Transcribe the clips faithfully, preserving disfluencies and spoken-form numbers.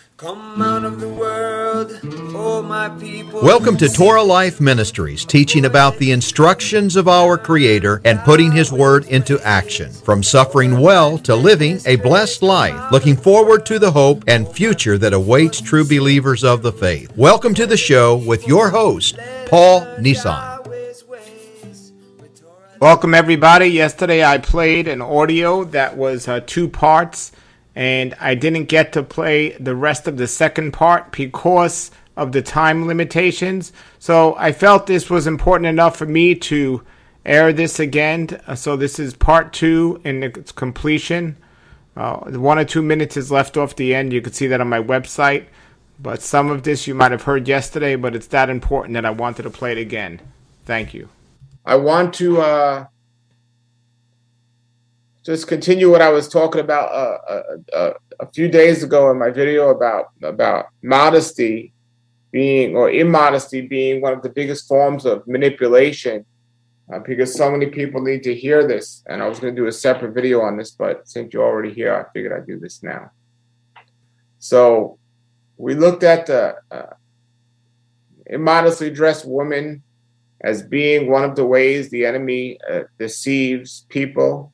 Come out of the world, oh my people. Welcome to Torah Life Ministries, teaching about the instructions of our Creator and putting His Word into action. From suffering well to living a blessed life, looking forward to the hope and future that awaits true believers of the faith. Welcome to the show with your host, Paul Nissan. Welcome, everybody. Yesterday I played an audio that was uh, two parts, and I didn't get to play the rest of the second part because of the time limitations. So I felt this was important enough for me to air this again. Uh, so this is part two in its completion. Uh, one or two minutes is left off the end. You can see that on my website. But some of this you might have heard yesterday, but it's that important that I wanted to play it again. Thank you. I want to uh, just continue what I was talking about uh, uh, uh, a few days ago in my video about about modesty being, or immodesty being, one of the biggest forms of manipulation, uh, because so many people need to hear this. And I was going to do a separate video on this, but since you're already here, I figured I'd do this now. So we looked at the uh, immodestly dressed woman as being one of the ways the enemy uh, deceives people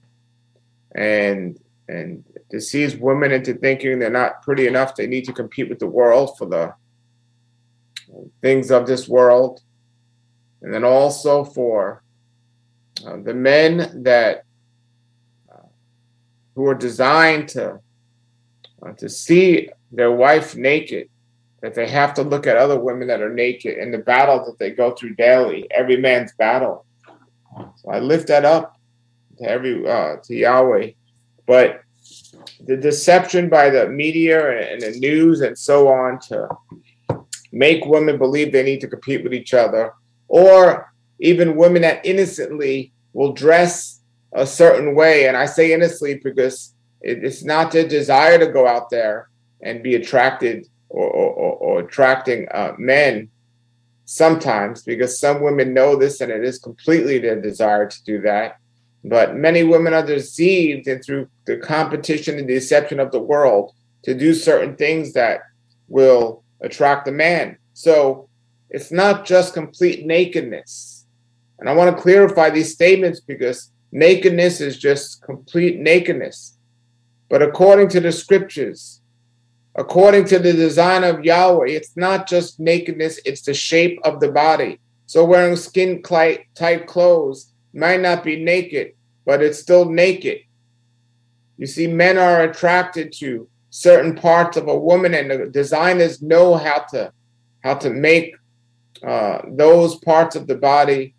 and and deceives women into thinking they're not pretty enough. They need to compete with the world for the things of this world. And then also for uh, the men that uh, who are designed to uh, to see their wife naked, that they have to look at other women that are naked in the battle that they go through daily, every man's battle. So I lift that up to every uh, to Yahweh. But the deception by the media and the news and so on to make women believe they need to compete with each other, or even women that innocently will dress a certain way. And I say innocently because it's not their desire to go out there and be attracted Or, or, or attracting uh, men sometimes, because some women know this and it is completely their desire to do that. But many women are deceived, and through the competition and deception of the world, to do certain things that will attract a man. So it's not just complete nakedness. And I want to clarify these statements, because nakedness is just complete nakedness. But according to the scriptures, according to the design of Yahweh, it's not just nakedness, it's the shape of the body. So wearing skin-tight clothes might not be naked, but it's still naked. You see, men are attracted to certain parts of a woman, and the designers know how to, how to make uh, those parts of the body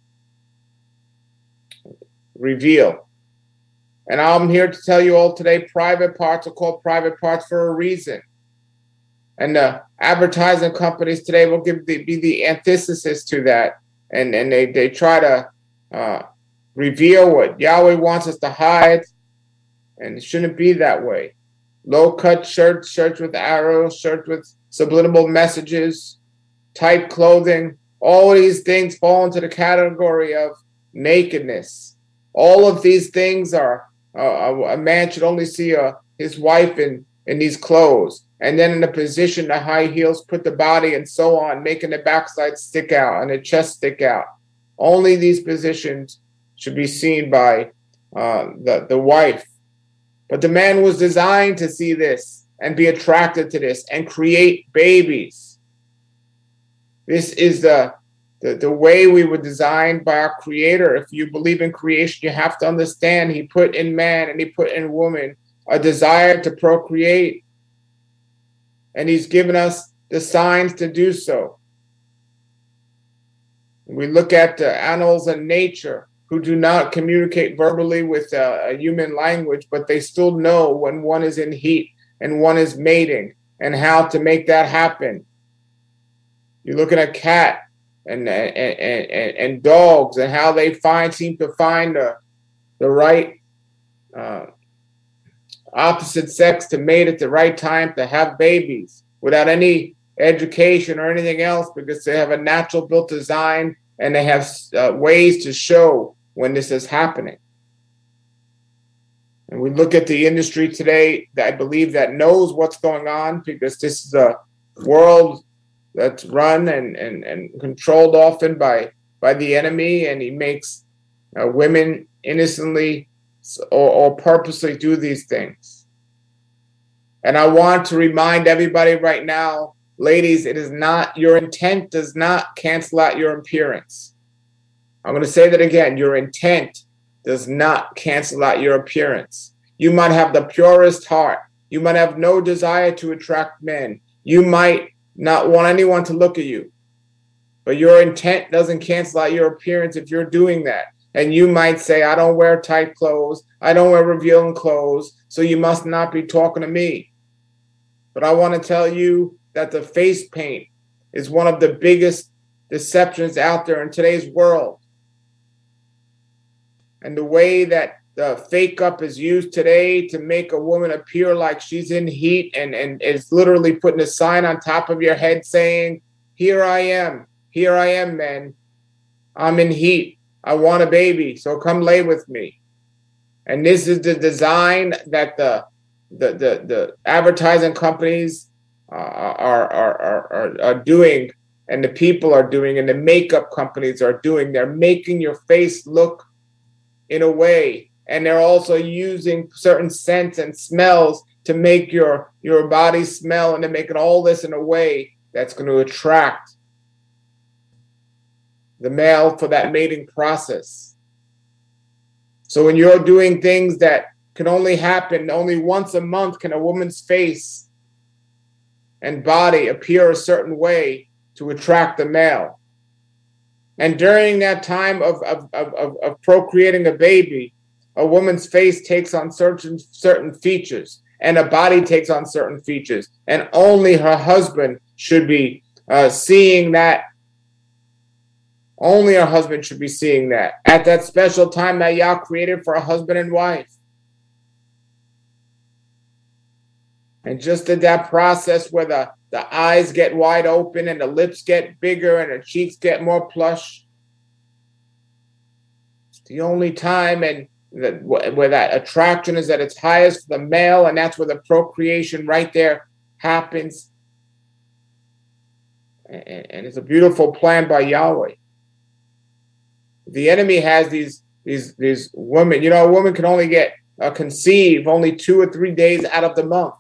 reveal. And I'm here to tell you all today, private parts are called private parts for a reason. And the advertising companies today will give the, be the antithesis to that. And, and they, they try to uh, reveal what Yahweh wants us to hide. And it shouldn't be that way. Low-cut shirts, shirts with arrows, shirts with subliminal messages, tight clothing. All these things fall into the category of nakedness. All of these things are Uh, a man should only see uh, his wife in, in these clothes, and then in the position, the high heels put the body and so on, making the backside stick out and the chest stick out. Only these positions should be seen by uh, the, the wife. But the man was designed to see this and be attracted to this and create babies. This is the The, the way we were designed by our Creator. If you believe in creation, you have to understand He put in man and He put in woman a desire to procreate. And He's given us the signs to do so. We look at the animals in nature who do not communicate verbally with a, a human language, but they still know when one is in heat and one is mating and how to make that happen. You look at a cat and and, and, and dogs, and how they find seem to find the, the right uh, opposite sex to mate at the right time to have babies without any education or anything else, because they have a natural built design and they have uh, ways to show when this is happening. And we look at the industry today, that I believe that knows what's going on, because this is a world that's run and, and, and controlled often by, by the enemy, and he makes uh, women innocently or, or purposely do these things. And I want to remind everybody right now, ladies, it is not, your intent does not cancel out your appearance. I'm going to say that again. Your intent does not cancel out your appearance. You might have the purest heart. You might have no desire to attract men. You might not want anyone to look at you. But your intent doesn't cancel out your appearance if you're doing that. And you might say, I don't wear tight clothes. I don't wear revealing clothes. So you must not be talking to me. But I want to tell you that the face paint is one of the biggest deceptions out there in today's world. And the way that the fake up is used today to make a woman appear like she's in heat, and, and is literally putting a sign on top of your head saying, here I am, here I am, men. I'm in heat. I want a baby, so come lay with me. And this is the design that the the the, the advertising companies uh, are, are, are, are, are doing, and the people are doing, and the makeup companies are doing. They're making your face look in a way, and they're also using certain scents and smells to make your your body smell, and they're making all this in a way that's going to attract the male for that mating process. So when you're doing things that can only happen only once a month, can a woman's face and body appear a certain way to attract the male. And during that time of, of, of, of procreating a baby, a woman's face takes on certain, certain features, and a body takes on certain features. And only her husband should be uh, seeing that. Only her husband should be seeing that at that special time that Yah created for a husband and wife. And just in that process where the, the eyes get wide open and the lips get bigger and the cheeks get more plush, it's the only time and the, where that attraction is at its highest for the male, and that's where the procreation right there happens. And, and it's a beautiful plan by Yahweh. The enemy has these these these women. You know, a woman can only get uh, conceive only two or three days out of the month.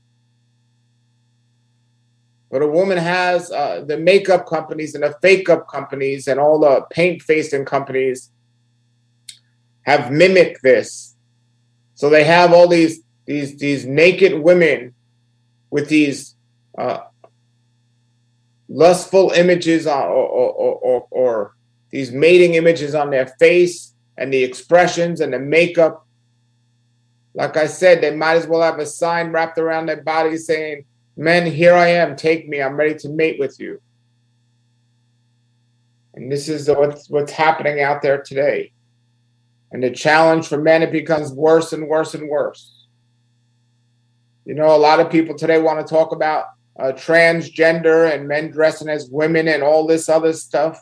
But a woman has uh, the makeup companies and the fake up companies and all the paint facing companies have mimicked this. So they have all these these these naked women with these uh, lustful images on, or, or, or, or these mating images on their face, and the expressions and the makeup. Like I said, they might as well have a sign wrapped around their body saying, men, here I am, take me, I'm ready to mate with you. And this is what's, what's happening out there today. And the challenge for men, it becomes worse and worse and worse. You know, a lot of people today want to talk about uh, transgender and men dressing as women and all this other stuff.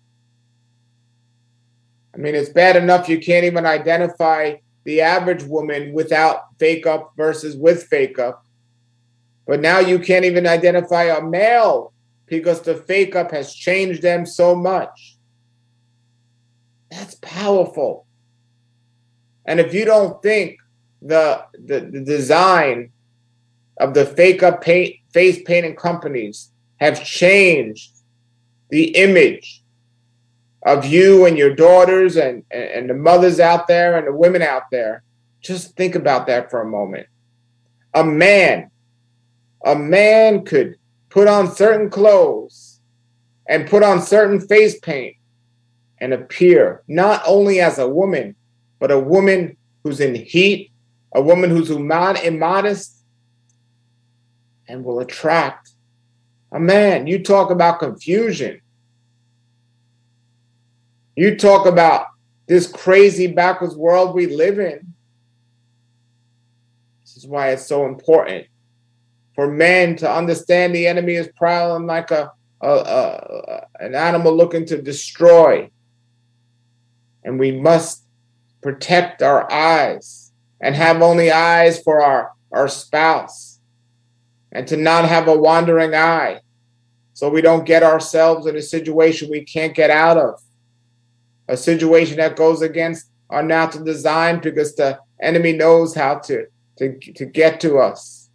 I mean, it's bad enough you can't even identify the average woman without fake up versus with fake up. But now you can't even identify a male because the fake up has changed them so much. That's powerful. And if you don't think the, the, the design of the fake up paint, face painting companies have changed the image of you and your daughters and, and the mothers out there and the women out there, just think about that for a moment. A man, a man could put on certain clothes and put on certain face paint and appear not only as a woman, but a woman who's in heat, a woman who's immodest, and will attract a man. You talk about confusion. You talk about this crazy backwards world we live in. This is why it's so important for men to understand the enemy is prowling like a, a, a an animal looking to destroy. And we must protect our eyes. and have only eyes for our, our spouse, and to not have a wandering eye, so we don't get ourselves in a situation we can't get out of, a situation that goes against our natural design, because the enemy knows how to, to, to get to us.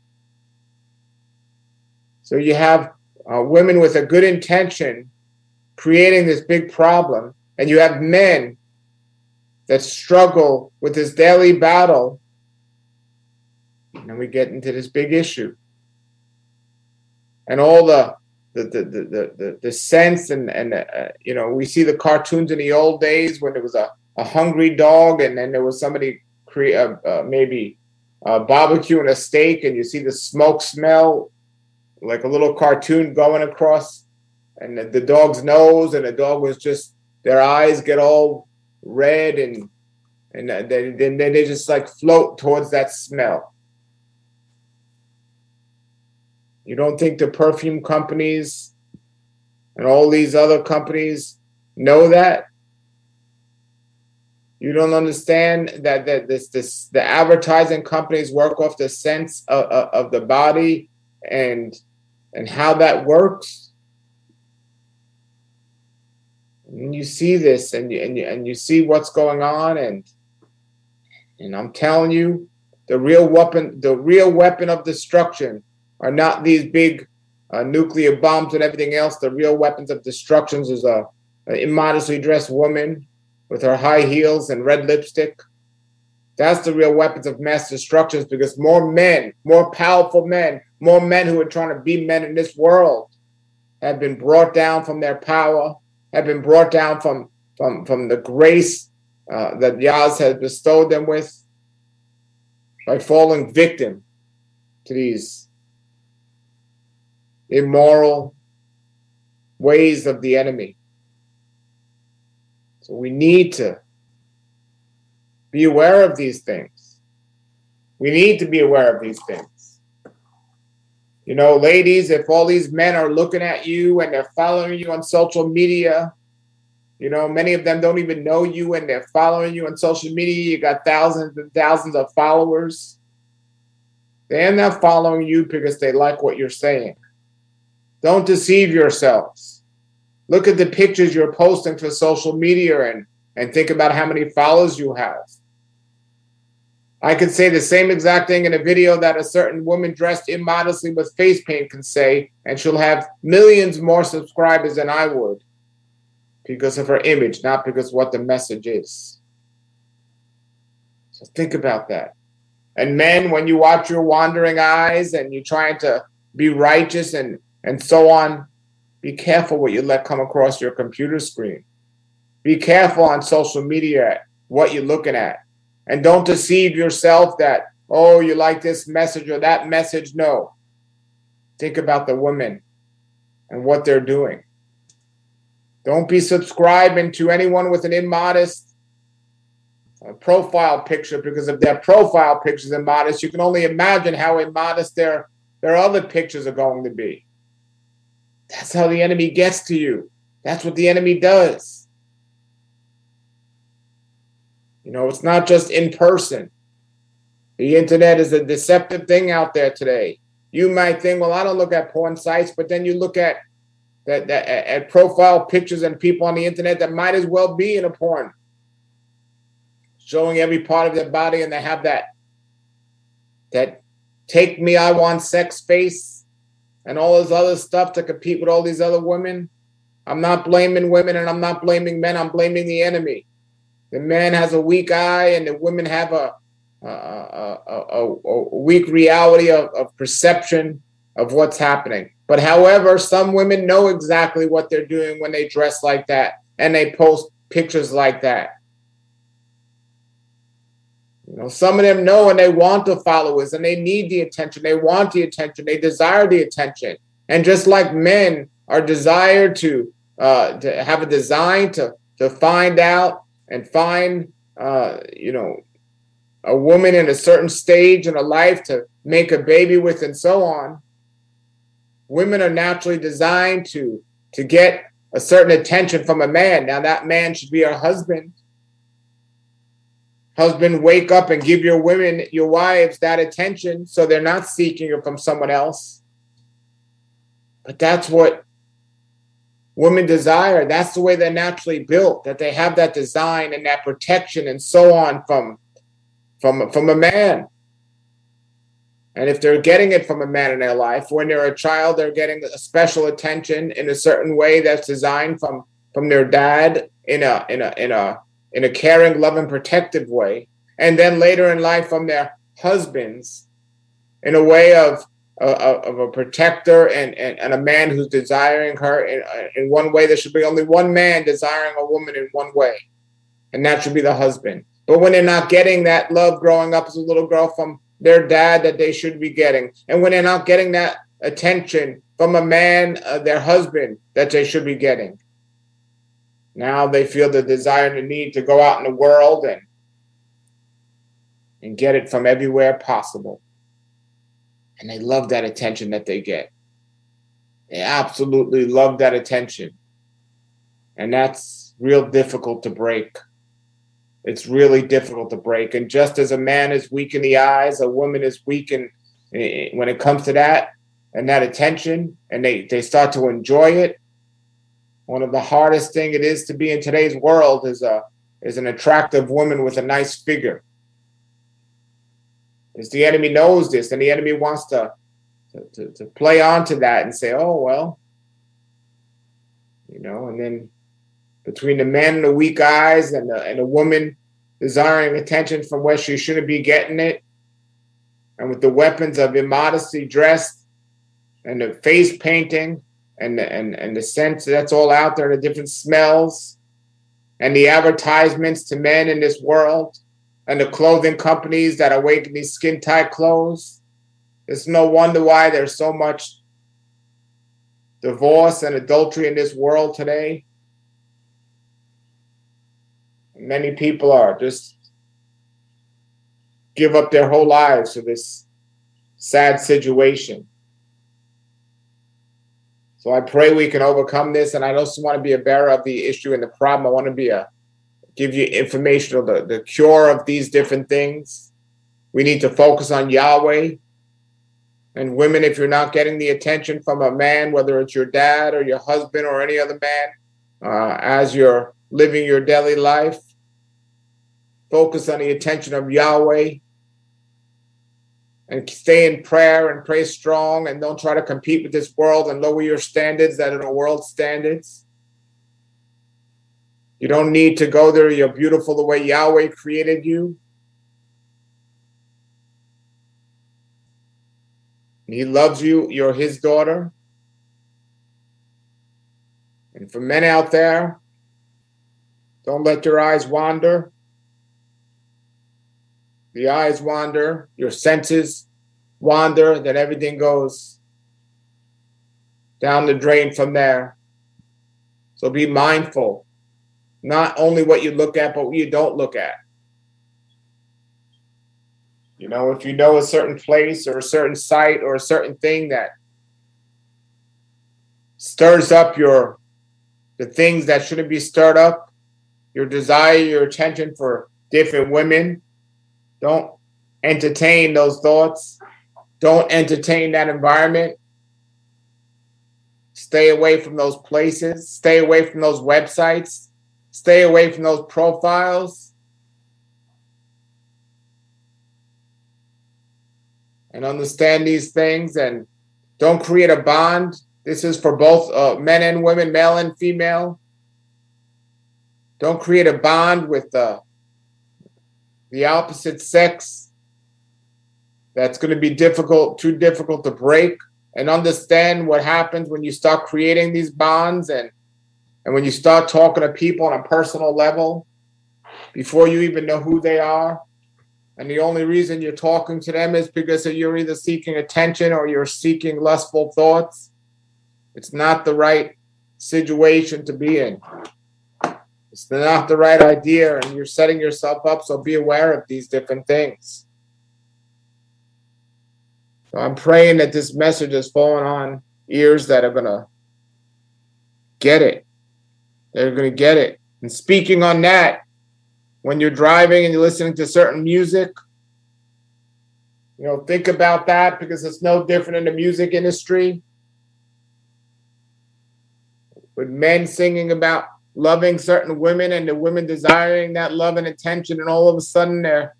So you have uh, women with a good intention creating this big problem, and you have men that struggle with this daily battle, and we get into this big issue. And all the the the the the, the sense and and uh, you know, we see the cartoons in the old days when there was a, a hungry dog, and then there was somebody create uh, uh, maybe uh, barbecuing a steak, and you see the smoke smell like a little cartoon going across, and the, the dog's nose, and the dog was just, their eyes get all red, and and then then they just like float towards that smell. You don't think the perfume companies and all these other companies know that? You don't understand that that this this the advertising companies work off the sense of, of, of the body and and how that works? And you see this, and you and you and you see what's going on, and and I'm telling you, the real weapon, the real weapon of destruction are not these big uh, nuclear bombs and everything else. The real weapons of destruction is a, an immodestly dressed woman with her high heels and red lipstick. That's the real weapons of mass destruction, because more men, more powerful men, more men who are trying to be men in this world have been brought down from their power, have been brought down from, from, from the grace uh, that Yahweh has bestowed them with, by falling victim to these immoral ways of the enemy. So we need to be aware of these things. We need to be aware of these things. You know, ladies, if all these men are looking at you and they're following you on social media, you know, many of them don't even know you and they're following you on social media. You got thousands and thousands of followers. They're not following you because they like what you're saying. Don't deceive yourselves. Look at the pictures you're posting for social media and, and think about how many followers you have. I could say the same exact thing in a video that a certain woman dressed immodestly with face paint can say, and she'll have millions more subscribers than I would because of her image, not because of what the message is. So think about that. And men, when you watch your wandering eyes and you're trying to be righteous and, and so on, be careful what you let come across your computer screen. Be careful on social media what you're looking at. And don't deceive yourself that, oh, you like this message or that message. No. Think about the women and what they're doing. Don't be subscribing to anyone with an immodest uh, profile picture, because if their profile picture is immodest, you can only imagine how immodest their, their other pictures are going to be. That's how the enemy gets to you. That's what the enemy does. You know, it's not just in person. The internet is a deceptive thing out there today. You might think, well, I don't look at porn sites, but then you look at that, that at profile pictures and people on the internet that might as well be in a porn, showing every part of their body, and they have that that take me, I want sex face and all this other stuff to compete with all these other women. I'm not blaming women and I'm not blaming men. I'm blaming the enemy. The man has a weak eye and the women have a, a, a, a, a weak reality of, of perception of what's happening. But however, some women know exactly what they're doing when they dress like that and they post pictures like that. You know, some of them know and they want the followers and they need the attention. They want the attention. They desire the attention. And just like men are desired to uh, to have a design to to find out and find uh, you know, a woman in a certain stage in her life to make a baby with and so on, women are naturally designed to to get a certain attention from a man. Now that man should be her husband. Husband, wake up and give your women, your wives, that attention so they're not seeking it from someone else. But that's what women desire. That's the way they're naturally built, that they have that design and that protection and so on from, from, from a man. And if they're getting it from a man in their life, when they're a child, they're getting a special attention in a certain way that's designed from, from their dad in a, in a, in a, in a caring, loving, protective way. And then later in life from their husbands in a way of, of, of a protector and, and, and a man who's desiring her in, in one way. There should be only one man desiring a woman in one way, and that should be the husband. But when they're not getting that love growing up as a little girl from their dad that they should be getting, and when they're not getting that attention from a man, uh, their husband, that they should be getting, now they feel the desire and the need to go out in the world and and get it from everywhere possible. And they love that attention that they get. They absolutely love that attention. And that's real difficult to break. It's really difficult to break. And just as a man is weak in the eyes, a woman is weak in, when it comes to that and that attention, and they, they start to enjoy it. One of the hardest thing it is to be in today's world is a is an attractive woman with a nice figure. Because the enemy knows this, and the enemy wants to, to, to, to play onto that and say, oh, well, you know, and then between the man and the weak eyes and the, and the woman desiring attention from where she shouldn't be getting it, and with the weapons of immodesty dressed and the face painting and the, and, and the scent that's all out there, the different smells and the advertisements to men in this world, and the clothing companies that are making these skin-tight clothes. It's no wonder why there's so much divorce and adultery in this world today. Many people are just give up their whole lives to this sad situation. So I pray we can overcome this, and I also want to be a bearer of the issue and the problem. I want to be a give you information of the, the cure of these different things. We need to focus on Yahweh. And women, if you're not getting the attention from a man, whether it's your dad or your husband or any other man, uh, as you're living your daily life, focus on the attention of Yahweh and stay in prayer and pray strong, and don't try to compete with this world and lower your standards that are the world's standards. You don't need to go there. You're beautiful the way Yahweh created you. He loves you. You're his daughter. And for men out there, don't let your eyes wander. The eyes wander, your senses wander, then everything goes down the drain from there. So be mindful. Not only what you look at, but what you don't look at. You know, if you know a certain place or a certain site or a certain thing that stirs up your the things that shouldn't be stirred up, your desire, your attention for different women, don't entertain those thoughts. Don't entertain that environment. Stay away from those places. Stay away from those websites. Stay away from those profiles. And understand these things, and don't create a bond. This is for both uh, men and women, male and female. Don't create a bond with uh, the opposite sex. That's going to be difficult, too difficult to break. And understand what happens when you start creating these bonds, and And when you start talking to people on a personal level, before you even know who they are, and the only reason you're talking to them is because you're either seeking attention or you're seeking lustful thoughts, it's not the right situation to be in. It's not the right idea, and you're setting yourself up, so be aware of these different things. So I'm praying that this message is falling on ears that are going to get it. They're going to get it. And speaking on that, When you're driving and you're listening to certain music, you know, think about that, because it's no different in the music industry. With men singing about loving certain women and the women desiring that love and attention, and all of a sudden they're,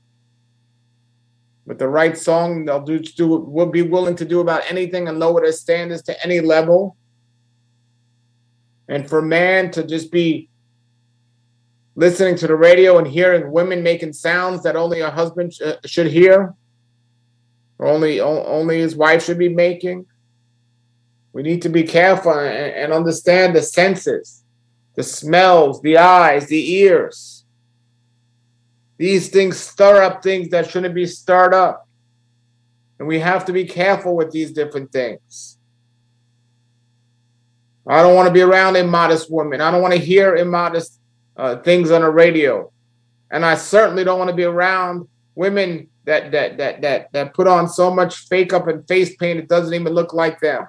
with the right song, they'll do, do will be willing to do about anything and lower their standards to any level. And for man to just be listening to the radio and hearing women making sounds that only a husband sh should hear, or only only his wife should be making. We need to be careful and, and understand the senses, the smells, the eyes, the ears. These things stir up things that shouldn't be stirred up. And we have to be careful with these different things. I don't want to be around immodest women. I don't want to hear immodest uh, things on the radio. And I certainly don't want to be around women that that that that that put on so much fake up and face paint it doesn't even look like them.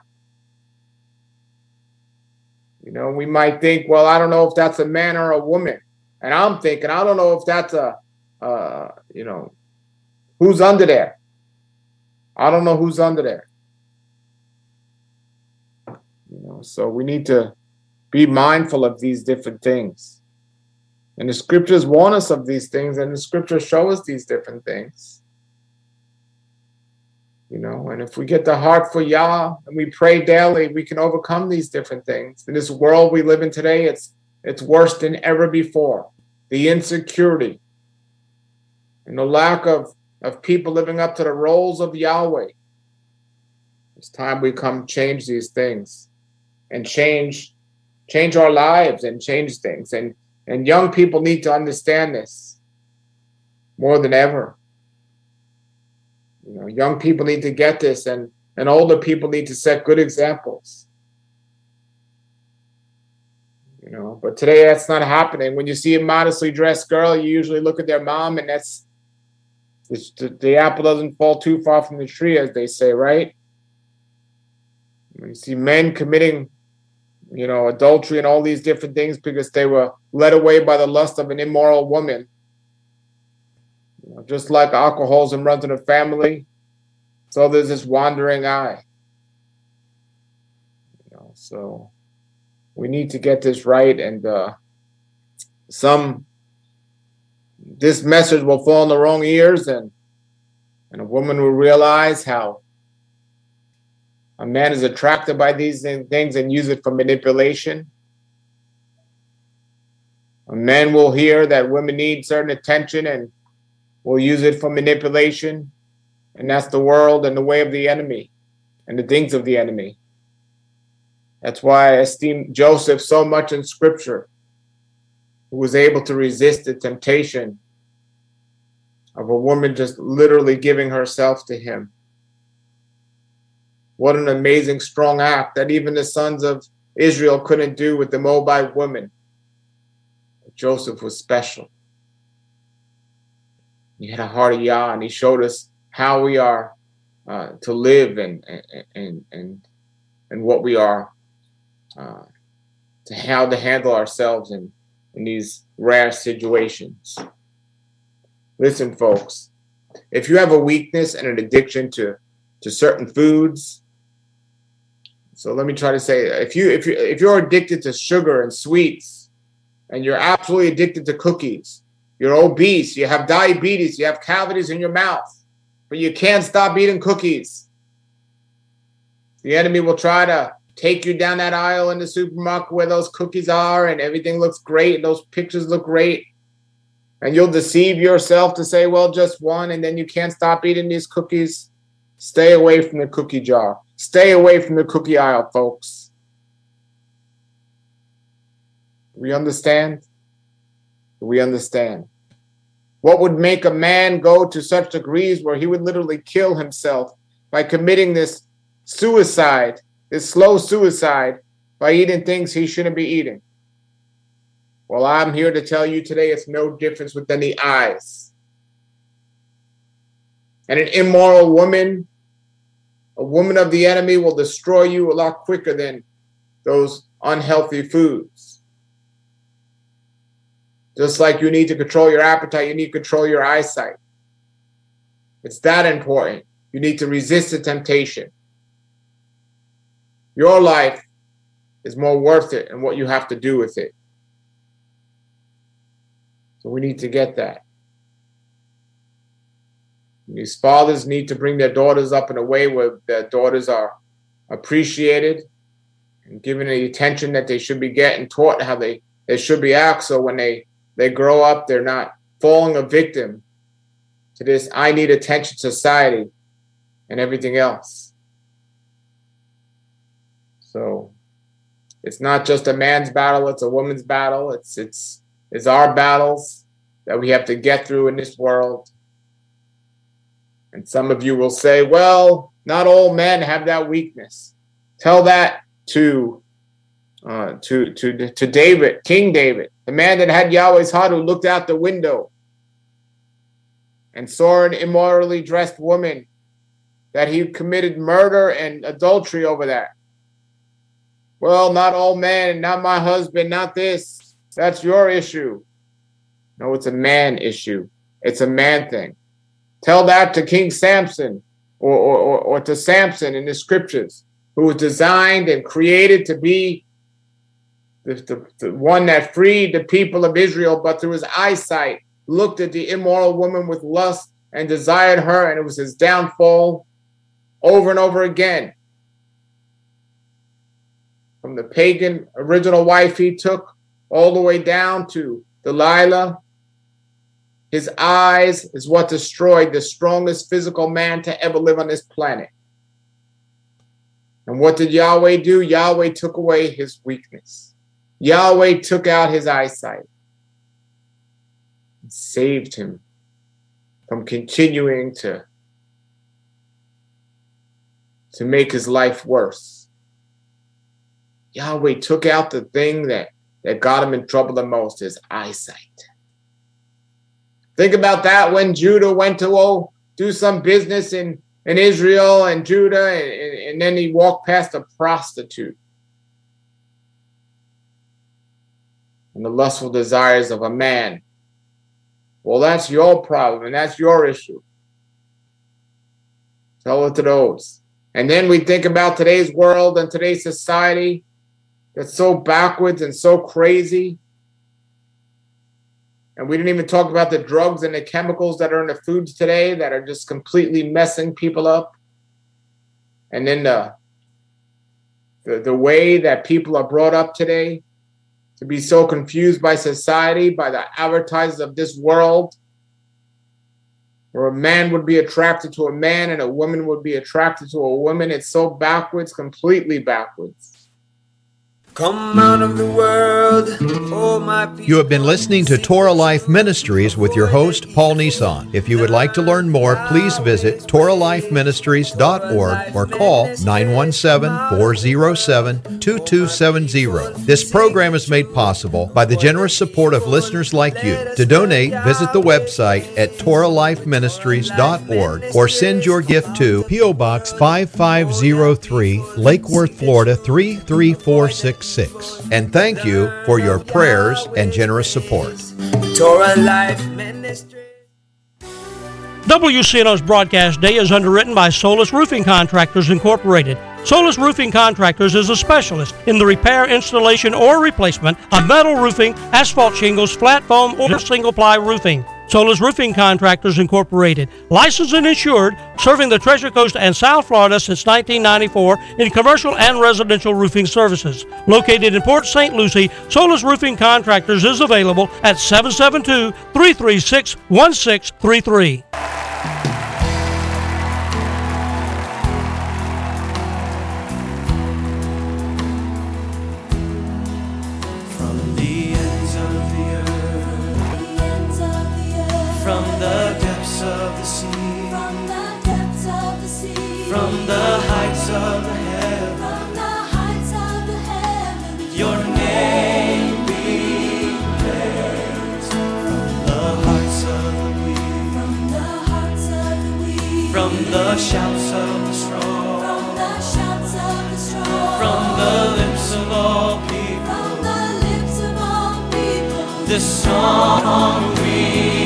You know, we might think, well, I don't know if that's a man or a woman. And I'm thinking, I don't know if that's a, uh, you know, who's under there. I don't know who's under there. You know, so we need to be mindful of these different things. And the scriptures warn us of these things, and the scriptures show us these different things. You know, and if we get the heart for Yah and we pray daily, we can overcome these different things. In this world we live in today, it's it's worse than ever before. The insecurity and the lack of, of people living up to the roles of Yahweh. It's time we come change these things and change change our lives and change things. And, and young people need to understand this more than ever. You know, young people need to get this, and, and older people need to set good examples. You know, but today that's not happening. When you see a modestly dressed girl, you usually look at their mom, and that's the, the apple doesn't fall too far from the tree, as they say, right? When you see men committing, you know, adultery and all these different things because they were led away by the lust of an immoral woman. You know, just like alcoholism runs in a family, so there's this wandering eye. You know, so we need to get this right, and uh, some this message will fall in the wrong ears, and and a woman will realize how a man is attracted by these things and use it for manipulation. A man will hear that women need certain attention and will use it for manipulation. And that's the world and the way of the enemy and the things of the enemy. That's why I esteem Joseph so much in Scripture, who was able to resist the temptation of a woman just literally giving herself to him. What an amazing, strong act that even the sons of Israel couldn't do with the Moabite woman. Joseph was special. He had a heart of Yah, and he showed us how we are uh, to live and and and and what we are uh, to how to handle ourselves in in these rare situations. Listen, folks, if you have a weakness and an addiction to to certain foods, so let me try to say, if you if you if you're addicted to sugar and sweets, and you're absolutely addicted to cookies, you're obese, you have diabetes, you have cavities in your mouth, but you can't stop eating cookies. The enemy will try to take you down that aisle in the supermarket where those cookies are and everything looks great and those pictures look great. And you'll deceive yourself to say, well, just one, and then you can't stop eating these cookies. Stay away from the cookie jar. Stay away from the cookie aisle, folks. We understand? We understand. What would make a man go to such degrees where he would literally kill himself by committing this suicide, this slow suicide, by eating things he shouldn't be eating? Well, I'm here to tell you today it's no difference within the eyes. And an immoral woman, a woman of the enemy, will destroy you a lot quicker than those unhealthy foods. Just like you need to control your appetite, you need to control your eyesight. It's that important. You need to resist the temptation. Your life is more worth it and what you have to do with it. So we need to get that. These fathers need to bring their daughters up in a way where their daughters are appreciated and given the attention that they should be getting, taught how they, they should be acted. So when they, they grow up, they're not falling a victim to this I need attention society and everything else. So it's not just a man's battle, it's a woman's battle. It's it's it's our battles that we have to get through in this world. And some of you will say, well, not all men have that weakness. Tell that to uh, to to to David, King David, the man that had Yahweh's heart, who looked out the window and saw an immorally dressed woman, that he committed murder and adultery over that. Well, not all men, not my husband, not this. That's your issue. No, it's a man issue. It's a man thing. Tell that to King Samson or, or, or, or to Samson in the scriptures, who was designed and created to be the, the, the one that freed the people of Israel, but through his eyesight looked at the immoral woman with lust and desired her, and it was his downfall over and over again. From the pagan original wife he took all the way down to Delilah. His eyes is what destroyed the strongest physical man to ever live on this planet. And what did Yahweh do? Yahweh took away his weakness. Yahweh took out his eyesight and saved him from continuing to, to make his life worse. Yahweh took out the thing that, that got him in trouble the most, his eyesight. Think about that when Judah went to oh, do some business in, in Israel and Judah, and, and then he walked past a prostitute. And the lustful desires of a man. Well, that's your problem, and that's your issue. Tell it to those. And then we think about today's world and today's society that's so backwards and so crazy. And we didn't even talk about the drugs and the chemicals that are in the foods today that are just completely messing people up. And then the, the, the way that people are brought up today to be so confused by society, by the advertisers of this world, where a man would be attracted to a man and a woman would be attracted to a woman. It's so backwards, completely backwards. Come out of the world, oh my people. You have been listening to Torah Life Ministries with your host, Paul Nissan. If you would like to learn more, please visit torah life ministries dot org or call nine one seven, four oh seven, two two seven zero. This program is made possible by the generous support of listeners like you. To donate, visit the website at torah life ministries dot org or send your gift to P O Box five five zero three, Lake Worth, Florida three three four six six. And thank you for your prayers and generous support. Torah Life Ministry. W C N O's broadcast day is underwritten by Solus Roofing Contractors Incorporated. Solus Roofing Contractors is a specialist in the repair, installation, or replacement of metal roofing, asphalt shingles, flat foam, or single-ply roofing. Solus Roofing Contractors Incorporated, licensed and insured, serving the Treasure Coast and South Florida since nineteen ninety-four in commercial and residential roofing services. Located in Port Saint Lucie, Solus Roofing Contractors is available at seven seven two, three three six, one six three three. The shouts of the strong, from the shouts of the strong, from the lips of all people, from the lips of all people. the song we